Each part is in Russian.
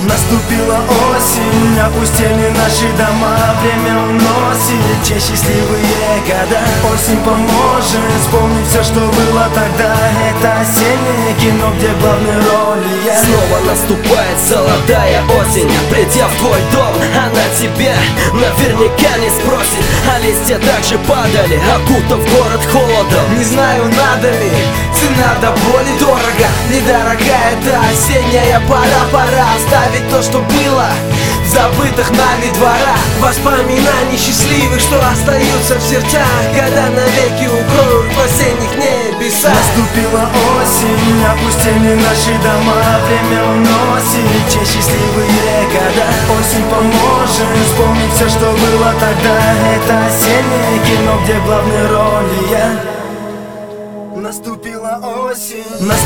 Наступила осень, опустели наши дома. Время уносит те счастливые года. Осень поможет вспомнить все, что было тогда. Это осеннее кино, где главной роли я. Снова наступает золотая осень. Придя в твой дом, она тебя наверняка не спросит. А листья также падали, окутав город холодом. Не знаю, надо ли, цена до боли дорого. Недорога эта осенняя пора. Пора оставить то, что было в забытых нами дворах. Воспоминаний счастливых, что остаются в сердцах. Года навеки укроют в осенних небесах. Наступила осень, опустили наши дома. Время уносит те счастливые года. Осень поможет вспомнить все, что было тогда. Это осеннее кино, где главной роли я. Наступила осень,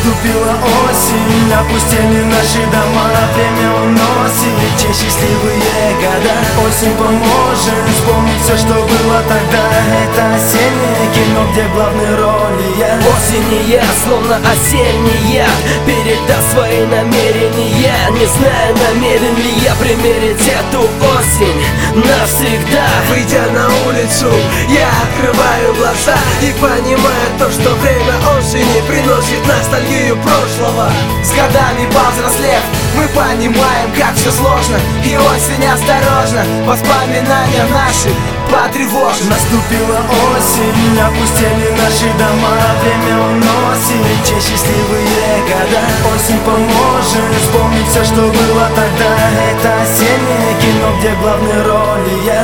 опустили наши дома. Время уносит те счастливые года. Осень поможет вспомнить все, что было тогда. Это осеннее кино, где главной роли я. Осень и я, словно осенний яд, передаст свои намерения. Не знаю, намерен ли я примерить эту осень навсегда. Выйдя на улицу, я открываю глаза и понимаю то, что время осени приносит ностальгию прошлого. С годами повзрослев, мы понимаем, как все сложно. И осень осторожно воспоминания наши потревожит. Наступила осень, опустили наши дома. Время уносит те счастливые года. Осень поможет вспомнить все, что было тогда. Это осеннее кино, где главной роли я.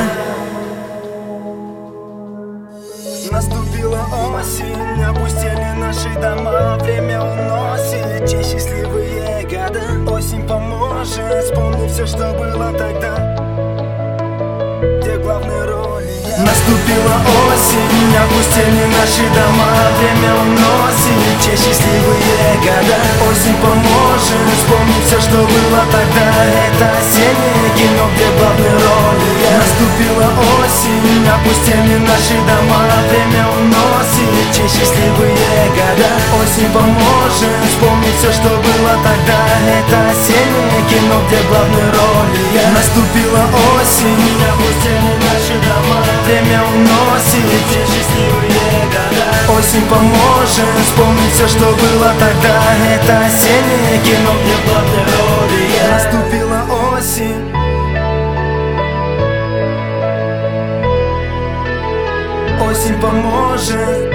Наступила осень, опустили наши дома. Время уносит те счастливые года. Осень поможет вспомнить все, что было тогда, где главной роли я. Наступила осень, опустили наши дома. Время уносит те счастливые года. Осень поможет вспомнить все, что было тогда. Это осеннее кино, где главной роли я. Наступила осень, опустили наши дома. Время уносит те счастливые года. Осень поможет вспомнить все, что было тогда. Это осеннее кино, где главной роли я. Наступила осень, опустили наши дома. Время уносит те счастливые года. Осень поможет вспомнить все, что было тогда. Это осеннее кино, где главной роли я. Наступила осень. Осень поможет